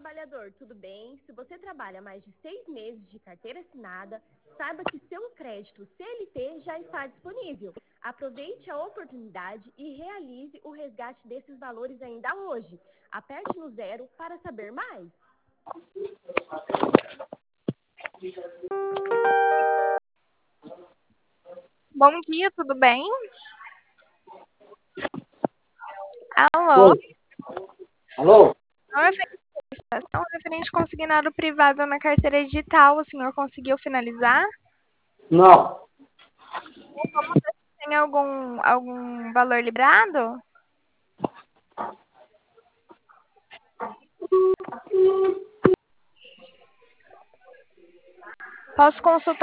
trabalhador, tudo bem? Se você trabalha mais de 6 meses de carteira assinada, saiba que seu crédito CLT já está disponível. Aproveite a oportunidade e realize o resgate desses valores ainda hoje. Aperte no 0 para saber mais. Bom dia, tudo bem? Alô? Alô? Não é estação referente consignado privado na carteira digital. O senhor conseguiu finalizar? Não. Tem algum valor liberado? Posso consultar